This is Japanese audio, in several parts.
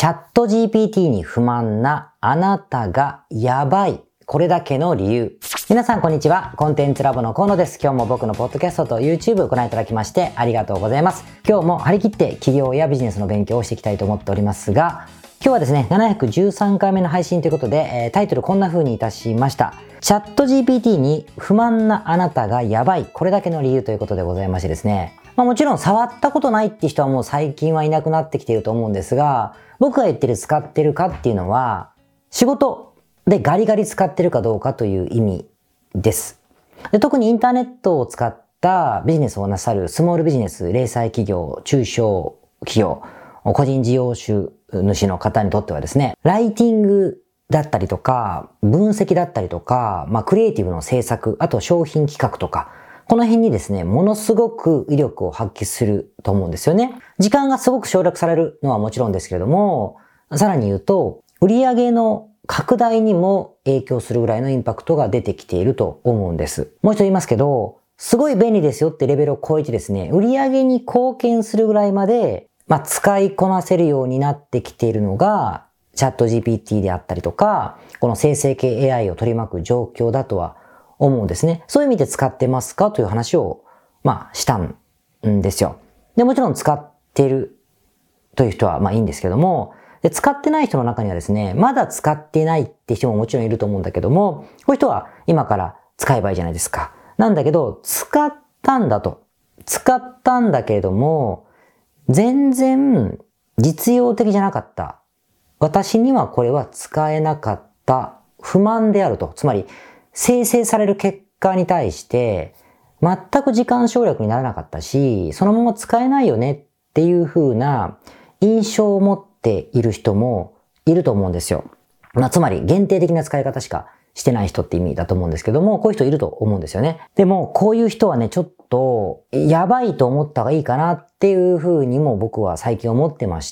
チャット GPT に不満なあなたがやばい。これだけの理由。皆さんこんにちは。コンテンツラボの河野です。今日も僕のポッドキャストと YouTube をご覧いただきましてありがとうございます。今日も張り切って企業やビジネスの勉強をしていきたいと思っておりますが、今日はですね、713回目の配信ということで、タイトルこんな風にいたしました。チャット GPT に不満なあなたがやばい。これだけの理由ということでございましてですね。もちろん触ったことないって人はもう最近はいなくなってきていると思うんですが、僕が言ってる使ってるかっていうのは、仕事でガリガリ使ってるかどうかという意味です。で、特にインターネットを使ったビジネスをなさるスモールビジネス、零細企業、中小企業、個人事業主の方にとってはですね、ライティングだったりとか、分析だったりとか、クリエイティブの制作、あと商品企画とか、この辺にですね、ものすごく威力を発揮すると思うんですよね。時間がすごく省略されるのはもちろんですけれども、さらに言うと、売上の拡大にも影響するぐらいのインパクトが出てきていると思うんです。もう一度言いますけど、すごい便利ですよってレベルを超えてですね、売上に貢献するぐらいまで、使いこなせるようになってきているのが、チャット GPT であったりとか、この生成系 AI を取り巻く状況だとは思うんですね。そういう意味で使ってますかという話を、したんですよ。で、もちろん使っているという人はいいんですけども、で、使ってない人の中にはですね、まだ使っていないって人ももちろんいると思うんだけども、こういう人は今から使えばいいじゃないですか。なんだけど、使ったんだけれども、全然実用的じゃなかった。私にはこれは使えなかった。不満であると。つまり、生成される結果に対して、全く時間省略にならなかったし、そのまま使えないよねっていう風な印象を持っている人もいると思うんですよ。つまり限定的な使い方しかしてない人って意味だと思うんですけども、こういう人いると思うんですよね。でも、こういう人はね、ちょっとやばいと思った方がいいかなっていう風にも僕は最近思ってまして、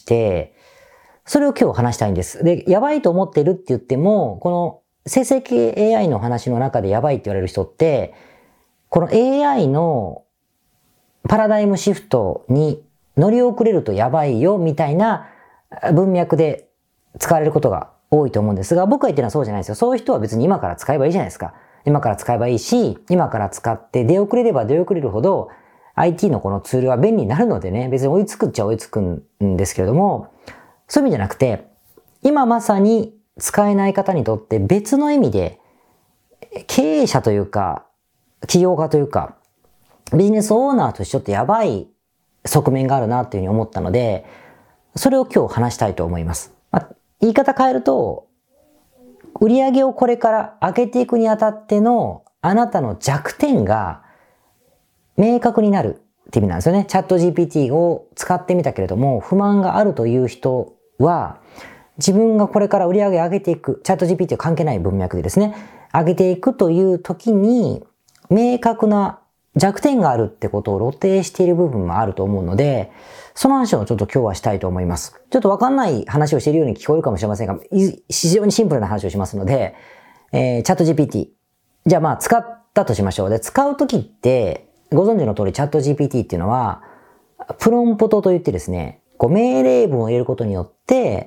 それを今日話したいんです。で、やばいと思ってるって言っても、この生成系 AI の話の中でやばいって言われる人って、この AI のパラダイムシフトに乗り遅れるとやばいよみたいな文脈で使われることが多いと思うんですが、僕が言ってるのはそうじゃないですよ。そういう人は別に今から使えばいいじゃないですか。今から使えばいいし、今から使って出遅れれば出遅れるほど IT のこのツールは便利になるのでね、別に追いつくっちゃ追いつくんですけれども、そういう意味じゃなくて、今まさに使えない方にとって別の意味で経営者というか、起業家というか、ビジネスオーナーとしてちょっとやばい側面があるなというふうに思ったので、それを今日話したいと思います。言い方変えると、売上をこれから上げていくにあたってのあなたの弱点が明確になるって意味なんですよね。チャット GPT を使ってみたけれども、不満があるという人は、自分がこれから売上上げていく、チャット GPT は関係ない文脈でですね、上げていくという時に、明確な弱点があるってことを露呈している部分もあると思うので、その話をちょっと今日はしたいと思います。ちょっとわかんない話をしているように聞こえるかもしれませんが、非常にシンプルな話をしますので、チャット GPT。じゃあ使ったとしましょう。で、使う時って、ご存知の通りチャット GPT っていうのは、プロンプトといってですね、命令文を入れることによって、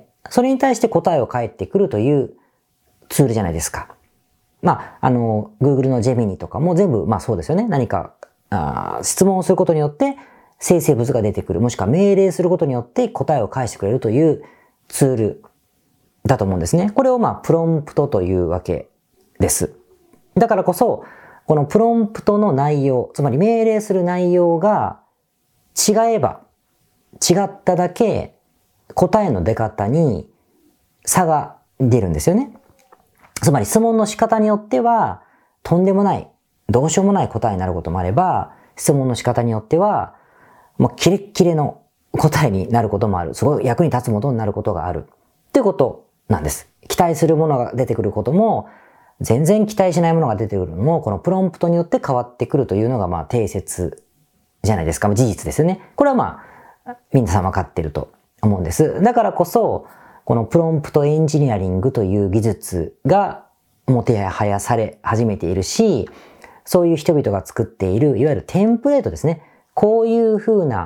それに対して答えを返ってくるというツールじゃないですか。Google の Gemini とかも全部、そうですよね。何か、質問をすることによって生成物が出てくる。もしくは命令することによって答えを返してくれるというツールだと思うんですね。これをプロンプトというわけです。だからこそ、このプロンプトの内容、つまり命令する内容が違えば、違っただけ答えの出方に差が出るんですよね。つまり質問の仕方によっては、とんでもない、どうしようもない答えになることもあれば、質問の仕方によっては、もうキレッキレの答えになることもある。すごい役に立つものになることがある。っていうことなんです。期待するものが出てくることも、全然期待しないものが出てくるのも、このプロンプトによって変わってくるというのが定説じゃないですか。事実ですよね。これは皆さん分かっていると思うんです。だからこそ、このプロンプトエンジニアリングという技術がもてはやされ始めているし、そういう人々が作っている、いわゆるテンプレートですね。こういう風な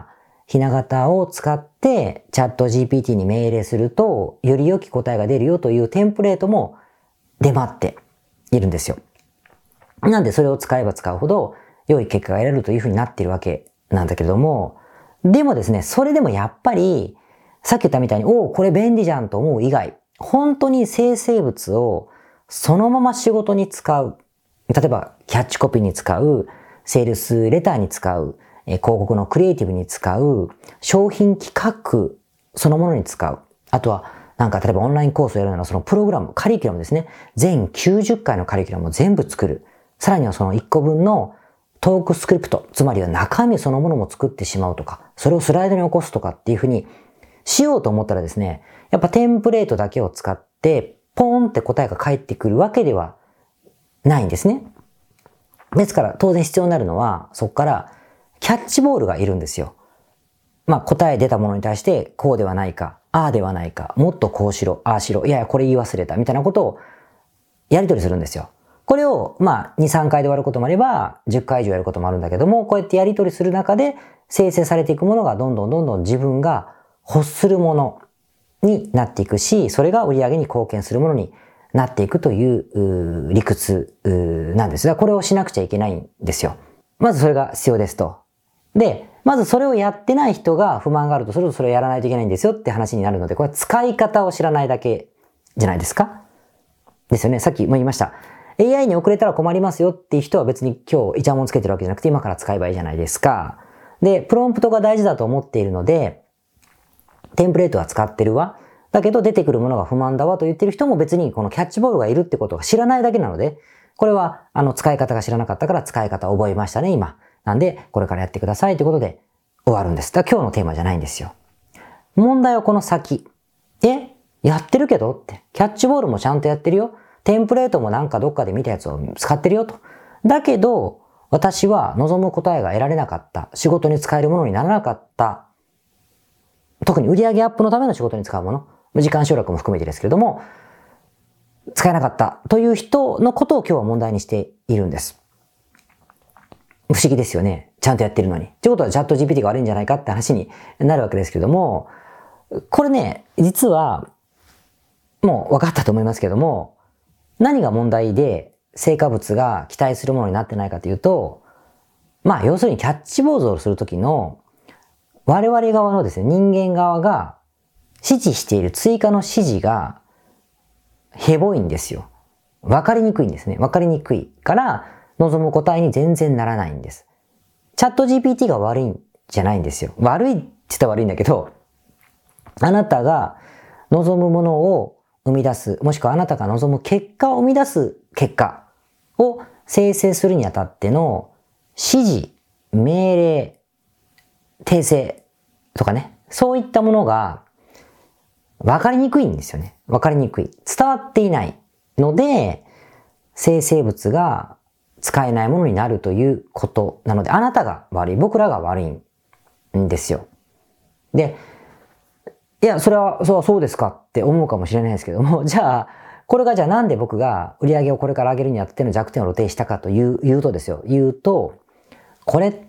ひな形を使ってチャット GPT に命令すると、より良き答えが出るよというテンプレートも出回っているんですよ。なんでそれを使えば使うほど良い結果が得られるというふうになっているわけなんだけれども、でもですね、それでもやっぱり、さっき言ったみたいに、これ便利じゃんと思う以外、本当に生成物をそのまま仕事に使う。例えば、キャッチコピーに使う、セールスレターに使う、広告のクリエイティブに使う、商品企画そのものに使う。あとは、例えばオンラインコースをやるならそのプログラム、カリキュラムですね。全90回のカリキュラムを全部作る。さらにはその1個分のトークスクリプト、つまりは中身そのものも作ってしまうとか、それをスライドに起こすとかっていうふうにしようと思ったらですね、やっぱテンプレートだけを使って、ポーンって答えが返ってくるわけではないんですね。ですから当然必要になるのは、そこからキャッチボールがいるんですよ。答え出たものに対して、こうではないか、ああではないか、もっとこうしろ、ああしろ、いやいやこれ言い忘れた、みたいなことをやり取りするんですよ。これを、2、3回で終わることもあれば、10回以上やることもあるんだけども、こうやってやり取りする中で、生成されていくものがどんどん自分が欲するものになっていくし、それが売り上げに貢献するものになっていくという理屈なんですが、これをしなくちゃいけないんですよ。まずそれが必要ですと。で、まずそれをやってない人が不満があるとすると、それをやらないといけないんですよって話になるので、これは使い方を知らないだけじゃないですか。ですよね。さっきも言いました。AI に遅れたら困りますよっていう人は別に今日イチャモンつけてるわけじゃなくて今から使えばいいじゃないですか。で、プロンプトが大事だと思っているので、テンプレートは使ってるわ。だけど出てくるものが不満だわと言ってる人も別にこのキャッチボールがいるってことが知らないだけなので、これは使い方が知らなかったから使い方を覚えましたね、今。なんで、これからやってくださいということで終わるんです。だから今日のテーマじゃないんですよ。問題はこの先。やってるけどって。キャッチボールもちゃんとやってるよ。テンプレートもどっかで見たやつを使ってるよと。だけど、私は望む答えが得られなかった。仕事に使えるものにならなかった。特に売上アップのための仕事に使うもの。時間省略も含めてですけれども、使えなかったという人のことを今日は問題にしているんです。不思議ですよね。ちゃんとやってるのに。ってことはチャット GPT が悪いんじゃないかって話になるわけですけれども、これね、実は、もう分かったと思いますけども、何が問題で成果物が期待するものになってないかというと、要するにキャッチボールをするときの我々側のですね、人間側が指示している追加の指示がヘボいんですよ。分かりにくいんですね。分かりにくいから望む答えに全然ならないんです。チャット GPT が悪いんじゃないんですよ。悪いって言ったら悪いんだけど、あなたが望むものを生み出す、もしくはあなたが望む結果を生み出す結果を生成するにあたっての指示、命令、訂正とかね、そういったものが分かりにくいんですよね。分かりにくい。伝わっていないので、生成物が使えないものになるということなので、あなたが悪い、僕らが悪いんですよ。で、いや、それはそうですかって思うかもしれないですけども、じゃあ、これがじゃあなんで僕が売り上げをこれから上げるにあたっての弱点を露呈したかと言うとですよ。言うと、これって、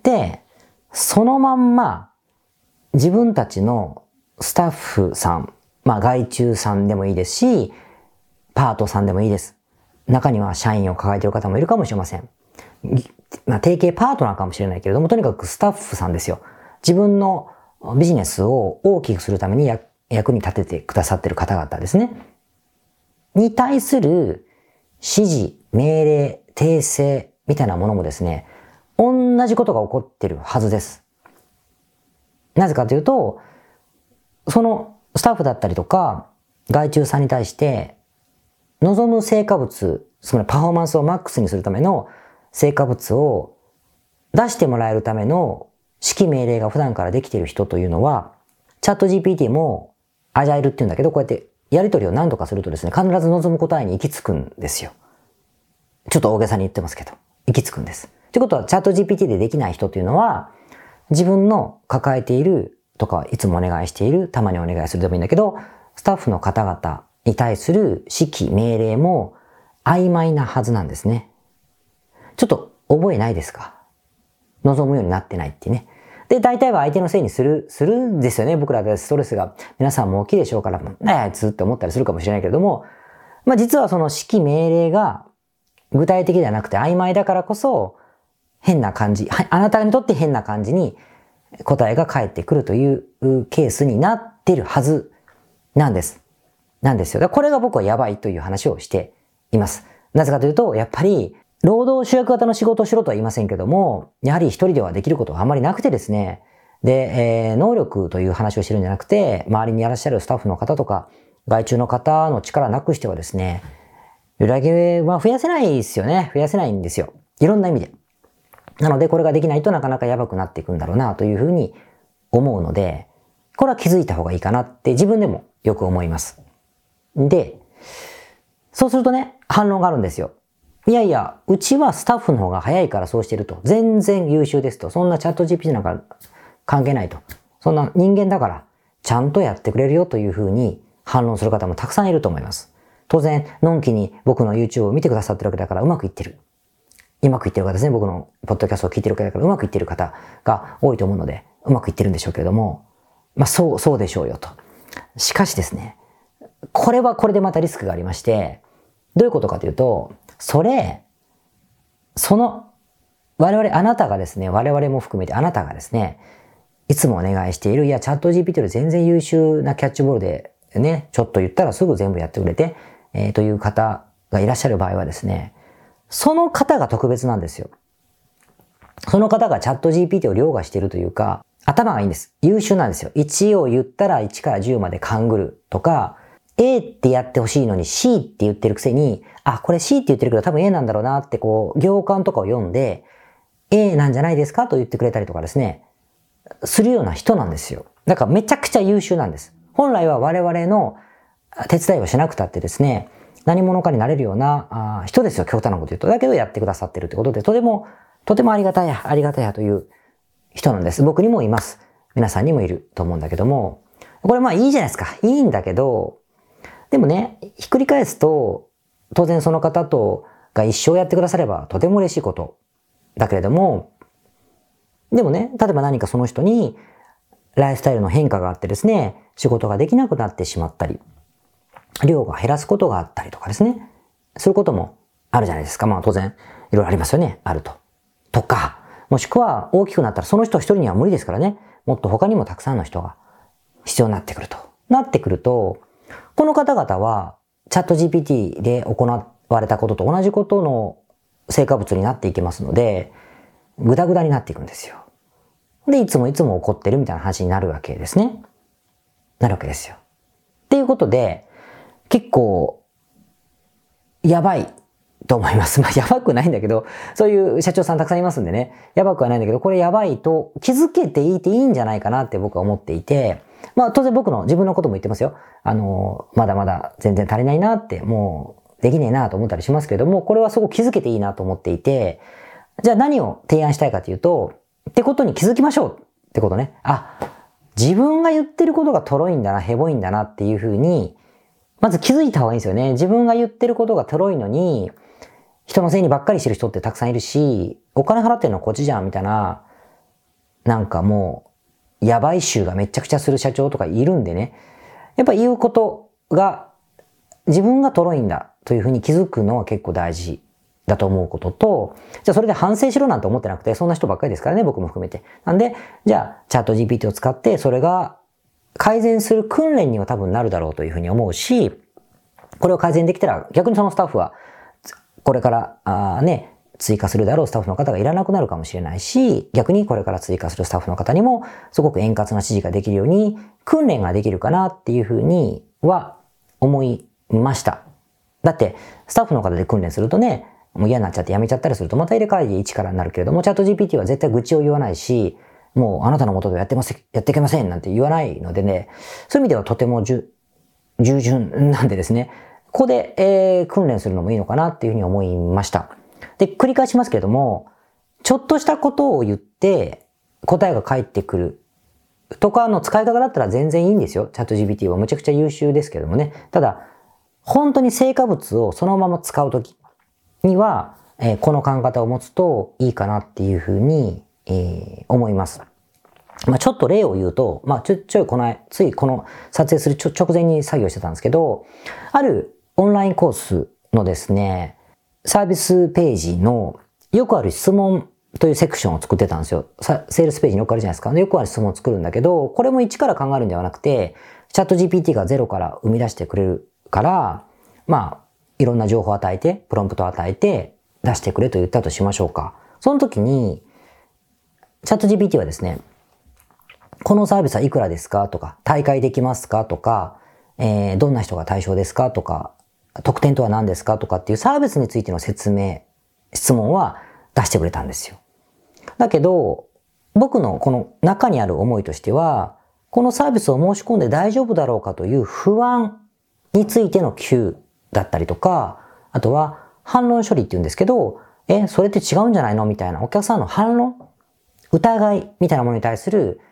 そのまんま自分たちのスタッフさん、外注さんでもいいですし、パートさんでもいいです。中には社員を抱えている方もいるかもしれません。提携パートナーかもしれないけれども、とにかくスタッフさんですよ。自分のビジネスを大きくするために役に立ててくださっている方々ですね。に対する指示、命令、訂正みたいなものもですね、同じことが起こっているはずです。なぜかというと、そのスタッフだったりとか、外注さんに対して、望む成果物、つまりパフォーマンスをマックスにするための成果物を出してもらえるための指揮命令が普段からできている人というのは、チャット GPT もアジャイルって言うんだけど、こうやってやり取りを何度かするとですね、必ず望む答えに行き着くんですよ。ちょっと大げさに言ってますけど、行き着くんです。ということは、チャット GPT でできない人というのは、自分の抱えているとか、いつもお願いしている、たまにお願いするでもいいんだけど、スタッフの方々に対する指揮、命令も曖昧なはずなんですね。ちょっと覚えないですか？望むようになってないってね。 で、大体は相手のせいにするんですよね。僕らでストレスが皆さんも大きいでしょうから、あいつって思ったりするかもしれないけれども、実はその指揮命令が具体的ではなくて曖昧だからこそ、変な感じ、あなたにとって変な感じに答えが返ってくるというケースになってるはずなんです。なんですよ。これが僕はやばいという話をしています。なぜかというと、やっぱり、労働集約型の仕事をしろとは言いませんけども、やはり一人ではできることがあんまりなくてですね、で、能力という話をしてるんじゃなくて、周りにいらっしゃるスタッフの方とか、外注の方の力なくしてはですね、売り上げは増やせないですよね。増やせないんですよ。いろんな意味で。なので、これができないとなかなかやばくなっていくんだろうなというふうに思うので、これは気づいた方がいいかなって自分でもよく思います。で、そうするとね、反論があるんですよ。いやいや、うちはスタッフの方が早いからそうしてると。全然優秀ですと。そんなチャット GPT なんか関係ないと。そんな人間だから、ちゃんとやってくれるよというふうに反論する方もたくさんいると思います。当然、のんきに僕の YouTube を見てくださってるわけだからうまくいってる。うまくいってる方ですね。僕のポッドキャストを聞いてるわけだからうまくいってる方が多いと思うので、うまくいってるんでしょうけれども、そうでしょうよと。しかしですね、これはこれでまたリスクがありまして、どういうことかというと、あなたがですね、我々も含めてあなたがですね、いつもお願いしている、いや、チャット GPT より全然優秀なキャッチボールでね、ちょっと言ったらすぐ全部やってくれて、という方がいらっしゃる場合はですね、その方が特別なんですよ。その方がチャット GPT を凌駕しているというか、頭がいいんです。優秀なんですよ。1を言ったら1から10まで勘ぐるとか、A ってやってほしいのに C って言ってるくせに、これ C って言ってるけど多分 A なんだろうなって行間とかを読んで、A なんじゃないですかと言ってくれたりとかですね、するような人なんですよ。だからめちゃくちゃ優秀なんです。本来は我々の手伝いをしなくたってですね、何者かになれるような人ですよ、極端なこと言うと。だけどやってくださってるってことで、とてもありがたやという人なんです。僕にもいます。皆さんにもいると思うんだけども、これいいじゃないですか。いいんだけど、でもね、ひっくり返すと、当然その方が一生やってくださればとても嬉しいこと。だけれども、でもね、例えば何かその人にライフスタイルの変化があってですね、仕事ができなくなってしまったり、量が減らすことがあったりとかですね、することもあるじゃないですか。当然、いろいろありますよね。あると。とか、もしくは大きくなったらその人一人には無理ですからね、もっと他にもたくさんの人が必要になってくると。なってくると、この方々はチャット GPT で行われたことと同じことの成果物になっていきますので、グダグダになっていくんですよ。で、いつも怒ってるみたいな話になるわけですね。なるわけですよ。っていうことで、結構、やばいと思います。やばくないんだけど、そういう社長さんたくさんいますんでね、やばくはないんだけど、これやばいと気づけていいんじゃないかなって僕は思っていて、当然自分のことも言ってますよ。まだまだ全然足りないなって、もうできねえなと思ったりしますけれども、これはすごく気づけていいなと思っていて、じゃあ何を提案したいかというと、ってことに気づきましょうってことね。自分が言ってることがトロいんだな、ヘボいんだなっていうふうに、まず気づいた方がいいんですよね。自分が言ってることがトロいのに、人のせいにばっかりしてる人ってたくさんいるし、お金払ってるのはこっちじゃんみたいな、なんかもう、やばい臭がめちゃくちゃする社長とかいるんでね。やっぱ言うことが、自分がトロいんだというふうに気づくのは結構大事だと思うことと、じゃあそれで反省しろなんて思ってなくて、そんな人ばっかりですからね、僕も含めて。なんで、じゃあチャット GPT を使ってそれが改善する訓練には多分なるだろうというふうに思うし、これを改善できたら逆にそのスタッフは、これから追加するであろうスタッフの方がいらなくなるかもしれないし、逆にこれから追加するスタッフの方にもすごく円滑な指示ができるように訓練ができるかなっていうふうには思いました。だってスタッフの方で訓練するとね、もう嫌になっちゃって辞めちゃったりするとまた入れ替えで一からになるけれども、チャット GPT は絶対愚痴を言わないし、もうあなたの元でやっていけませんなんて言わないのでね、そういう意味ではとても従順なんでですね、ここで、訓練するのもいいのかなっていうふうに思いました。で、繰り返しますけれども、ちょっとしたことを言って答えが返ってくるとかの使い方だったら全然いいんですよ。チャット GPT はむちゃくちゃ優秀ですけどもね。ただ、本当に成果物をそのまま使うときには、この考え方を持つといいかなっていうふうに、思います。 ちょっと例を言うと、ついこの撮影する直前に作業してたんですけど、あるオンラインコースのですね、サービスページのよくある質問というセクションを作ってたんですよ。セールスページによくあるじゃないですか。よくある質問を作るんだけど、これも一から考えるんではなくて、チャット GPT がゼロから生み出してくれるから、いろんな情報を与えて、プロンプトを与えて出してくれと言ったとしましょうか。その時に、チャット GPT はですね、このサービスはいくらですかとか、退会できますかとか、どんな人が対象ですかとか、特典とは何ですかとかっていうサービスについての説明、質問は出してくれたんですよ。だけど、僕のこの中にある思いとしては、このサービスを申し込んで大丈夫だろうかという不安についての Q だったりとか、あとは反論処理って言うんですけど、それって違うんじゃないのみたいなお客さんの反論、疑いみたいなものに対する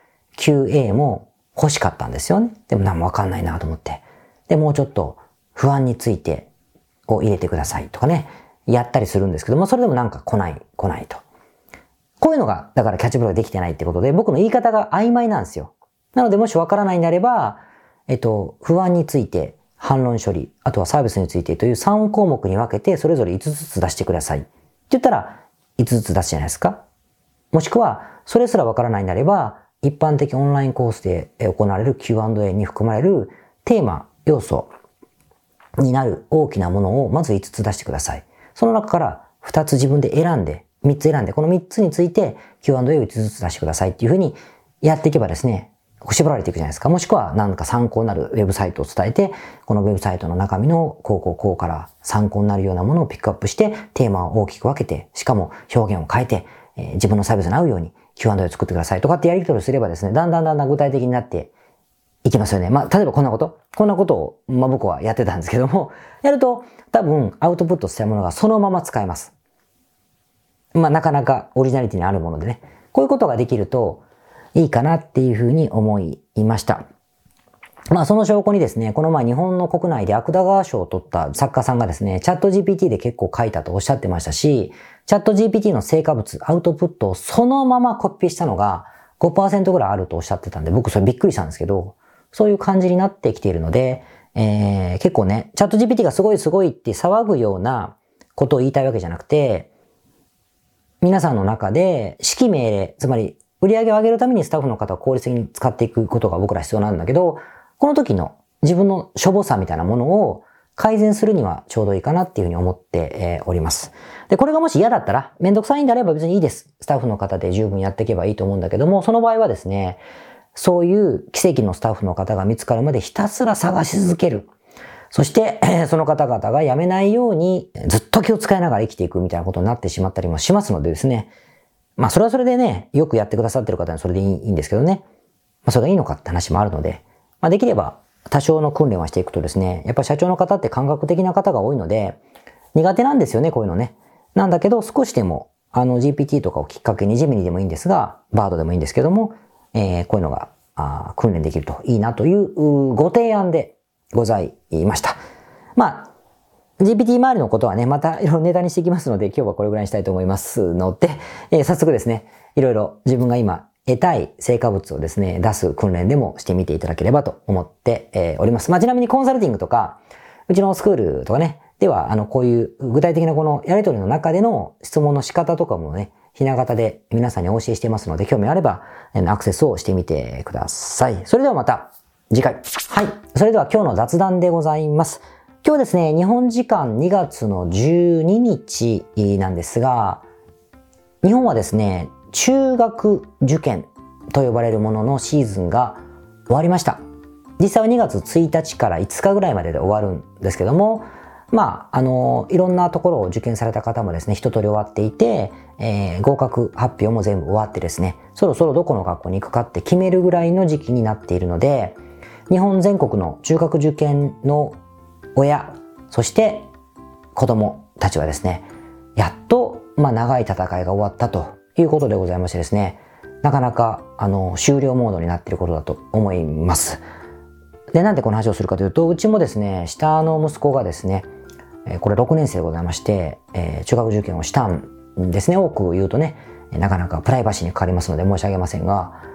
QA も欲しかったんですよね。でも何もわかんないなと思って。で、もうちょっと不安についてを入れてくださいとかね、やったりするんですけども、それでもなんか来ないと。こういうのが、だからキャッチボールができてないってことで、僕の言い方が曖昧なんですよ。なので、もしわからないんであれば、不安について、反論処理、あとはサービスについてという3項目に分けて、それぞれ5つずつ出してください。って言ったら、5つずつ出すじゃないですか。もしくは、それすらわからないんであれば、一般的オンラインコースで行われる Q&A に含まれるテーマ、要素になる大きなものをまず5つ出してください。その中から2つ自分で選んで、3つ選んで、この3つについて Q&A を5つずつ出してくださいっていうふうにやっていけばですね、絞られていくじゃないですか。もしくは何か参考になるウェブサイトを伝えて、このウェブサイトの中身のこうから参考になるようなものをピックアップして、テーマを大きく分けて、しかも表現を変えて、自分のサービスに合うように Q&A を作ってくださいとかってやり取りすればですね、だんだん具体的になっていきますよね。例えばこんなことを、僕はやってたんですけども、やると多分アウトプットしたものがそのまま使えます。なかなかオリジナリティにあるものでね。こういうことができるといいかなっていうふうに思いました。その証拠にですね、この前日本の国内で芥川賞を取った作家さんがですね、チャット GPT で結構書いたとおっしゃってましたし、チャット GPT の成果物、アウトプットをそのままコピーしたのが 5% ぐらいあるとおっしゃってたんで、僕それびっくりしたんですけど、そういう感じになってきているので、結構ね、チャット GPT がすごいって騒ぐようなことを言いたいわけじゃなくて、皆さんの中で指揮命令、つまり売り上げを上げるためにスタッフの方を効率的に使っていくことが僕ら必要なんだけど、この時の自分のしょぼさみたいなものを改善するにはちょうどいいかなっていうふうに思っております。で、これがもし嫌だったら、めんどくさいんであれば別にいいです。スタッフの方で十分やっていけばいいと思うんだけども、その場合はですね、そういう奇跡のスタッフの方が見つかるまでひたすら探し続ける。そして、その方々が辞めないようにずっと気を使いながら生きていくみたいなことになってしまったりもしますのでですね。それはそれでね、よくやってくださってる方にそれでいいんですけどね。それがいいのかって話もあるので、できれば多少の訓練はしていくとですね、やっぱり社長の方って感覚的な方が多いので、苦手なんですよね、こういうのね。なんだけど、少しでも、GPT とかをきっかけにジェミニでもいいんですが、バードでもいいんですけども、こういうのが訓練できるといいなというご提案でございました。GPT 周りのことはね、またいろいろネタにしていきますので、今日はこれぐらいにしたいと思いますので、早速ですね、いろいろ自分が今得たい成果物をですね、出す訓練でもしてみていただければと思っております。ちなみにコンサルティングとか、うちのスクールとかね、では、こういう具体的なこのやりとりの中での質問の仕方とかもね、ひな形で皆さんにお教えしていますので、興味あれば、アクセスをしてみてください。それではまた次回。はい。それでは今日の雑談でございます。今日ですね、日本時間2月の12日なんですが、日本はですね、中学受験と呼ばれるもののシーズンが終わりました。実際は2月1日から5日ぐらいまでで終わるんですけども、いろんなところを受験された方もですね、一通り終わっていて、合格発表も全部終わってですね、そろそろどこの学校に行くかって決めるぐらいの時期になっているので、日本全国の中学受験の親、そして子供たちはですね、やっと、長い戦いが終わったということでございましてですね、なかなか、終了モードになっていることだと思います。で、なんでこの話をするかというと、うちもですね、下の息子がですね、これ6年生でございまして、中学受験をしたんですね。多く言うとね、なかなかプライバシーにかかりますので申し上げませんが、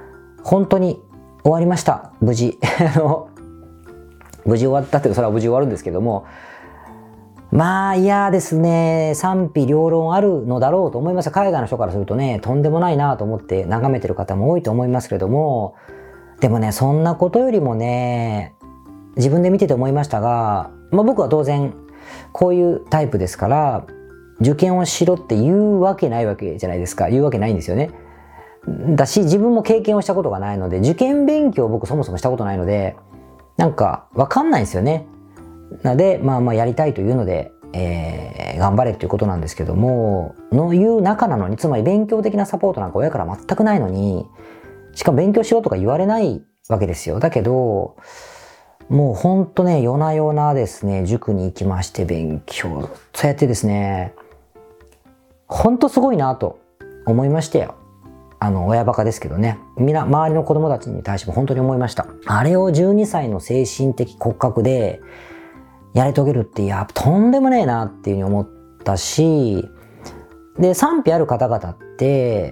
本当に終わりました。無事。無事終わったってそれは無事終わるんですけども、まあ嫌ですね。賛否両論あるのだろうと思います。海外の人からするとね、とんでもないなと思って眺めてる方も多いと思いますけれども、でもね、そんなことよりもね、自分で見てて思いましたが、僕は当然こういうタイプですから、受験をしろって言うわけないわけじゃないですか。言うわけないんですよね。だし、自分も経験をしたことがないので、受験勉強を僕そもそもしたことないので、なんかわかんないんですよね。なので、やりたいというので、頑張れっていうことなんですけども、のいう中なのに、つまり勉強的なサポートなんか親から全くないのに、しかも勉強しろとか言われないわけですよ。だけど、もうほんとね、夜な夜なですね、塾に行きまして勉強、そうやってですね、ほんとすごいなと思いましたよ。親バカですけどね。周りの子供たちに対しても本当に思いました。あれを12歳の精神的骨格でやり遂げるって、とんでもねえなっていうふうに思ったし、で、賛否ある方々って、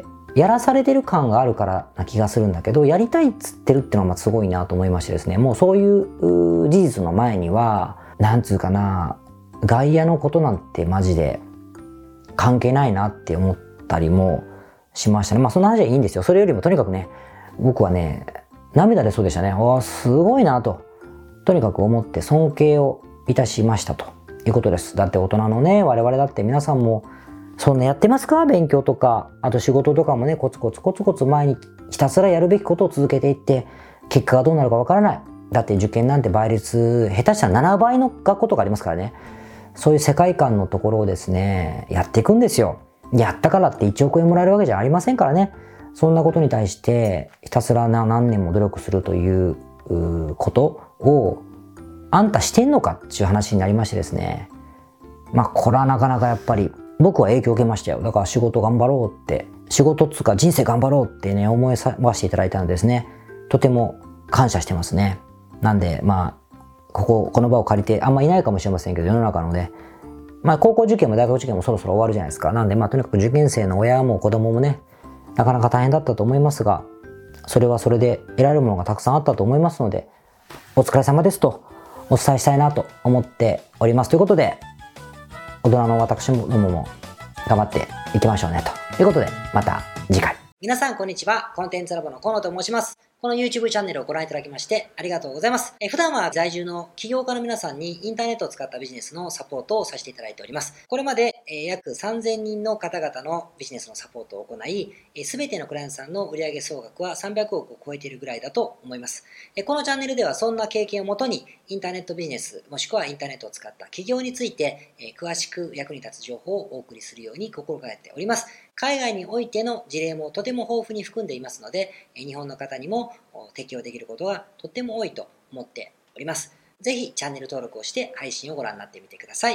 やらされてる感があるからな気がするんだけど、やりたいっつってるってのはすごいなと思いましてですね、もうそういう事実の前には、なんつうかな、外野のことなんてマジで関係ないなって思ったりもしましたね。そんな話はいいんですよ。それよりもとにかくね、僕はね、涙出そうでしたね。すごいなと、とにかく思って尊敬をいたしましたということです。だって大人のね、我々だって皆さんもそんなやってますか？勉強とか、あと仕事とかもね、コツコツ前にひたすらやるべきことを続けていって、結果がどうなるかわからない。だって受験なんて倍率、下手したら7倍の学校とかありますからね。そういう世界観のところをですね、やっていくんですよ。やったからって1億円もらえるわけじゃありませんからね。そんなことに対してひたすら何年も努力するということをあんたしてんのかっていう話になりましてですね。これはなかなかやっぱり僕は影響を受けましたよ。だから仕事頑張ろうって、仕事っつうか人生頑張ろうってね、思いさわせていただいたのですね。とても感謝してますね。なんでこの場を借りて、あんまいないかもしれませんけど、世の中のね、高校受験も大学受験もそろそろ終わるじゃないですか。なんでとにかく受験生の親も子供もね、なかなか大変だったと思いますが、それはそれで得られるものがたくさんあったと思いますので、お疲れ様ですとお伝えしたいなと思っております。ということで、大人の私ども頑張っていきましょうねということで、また次回。皆さんこんにちは。コンテンツラボの河野と申します。この YouTube チャンネルをご覧いただきましてありがとうございます。普段は在住の起業家の皆さんにインターネットを使ったビジネスのサポートをさせていただいております。これまで約3000人の方々のビジネスのサポートを行い、すべてのクライアントさんの売上総額は300億を超えているぐらいだと思います。このチャンネルではそんな経験をもとにインターネットビジネスもしくはインターネットを使った起業について詳しく役に立つ情報をお送りするように心がけております。海外においての事例もとても豊富に含んでいますので、日本の方にも適用できることがとっても多いと思っております。ぜひチャンネル登録をして配信をご覧になってみてください。